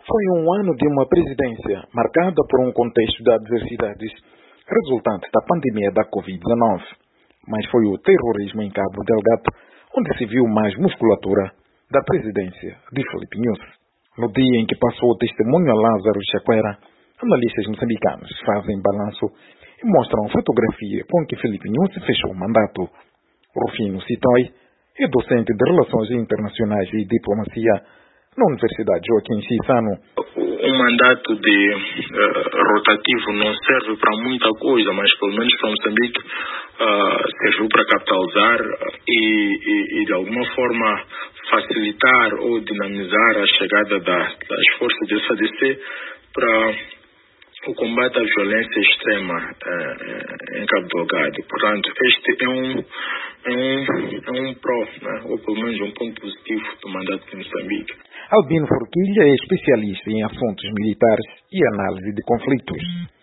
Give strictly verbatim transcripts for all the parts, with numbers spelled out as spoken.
Foi um ano de uma presidência marcada por um contexto de adversidades resultante da pandemia da covid dezenove. Mas foi o terrorismo em Cabo Delgado onde se viu mais musculatura da presidência de Filipe Nyusi. No dia em que passou o testemunho a Lázaro Chakwera, analistas moçambicanos fazem balanço e mostram a fotografia com que Filipe Nyusi fechou o mandato. Rufino Sitoi é docente de Relações Internacionais e Diplomacia na Universidade Joaquim Chissano. Um mandato de uh, rotativo não serve para muita coisa, mas pelo menos para Moçambique uh, serviu para capitalizar e, e, e de alguma forma facilitar ou dinamizar a chegada da, das forças de S A D C para o combate à violência extrema uh, em Cabo Delgado. Portanto, este é um, é um, é um pró, né? Ou pelo menos um ponto positivo do mandato de Moçambique. Albino Forquilha é especialista em assuntos militares e análise de conflitos.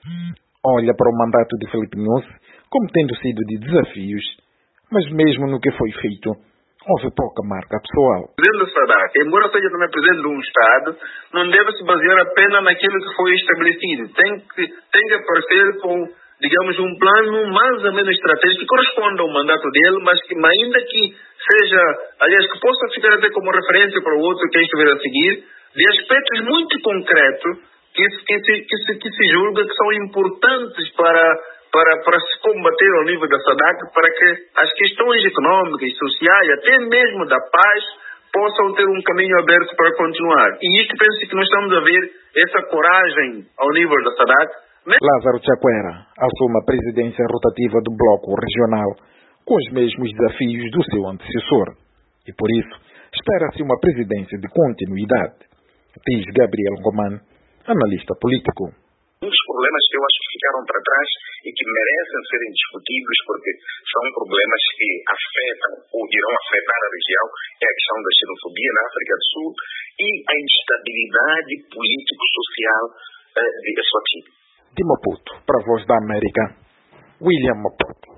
Olha para o mandato de Filipe Nyusi como tendo sido de desafios, mas mesmo no que foi feito, houve pouca marca pessoal. O presidente da SADC, embora seja também presidente de um Estado, não deve se basear apenas naquilo que foi estabelecido. Tem que, tem que aparecer com, digamos, um plano mais ou menos estratégico que corresponda ao mandato dele, mas que ainda que seja, aliás, que possa ficar até como referência para o outro que estiver a seguir, de aspectos muito concretos que, que, se, que, se, que se julga que são importantes para, para, para se combater ao nível da SADC, para que as questões econômicas, sociais, até mesmo da paz, possam ter um caminho aberto para continuar. E isto penso que nós estamos a ver essa coragem ao nível da SADC. Lázaro Chakwera assume a presidência rotativa do Bloco Regional com os mesmos desafios do seu antecessor. E por isso, espera-se uma presidência de continuidade, diz Gabriel Goman, analista político. Um dos problemas que eu acho que ficaram para trás e que merecem serem discutidos porque são problemas que afetam ou irão afetar a região é a questão da xenofobia na África do Sul e a instabilidade político-social eh, de Eswatini. De Maputo, para a Voz da América, William Maputo.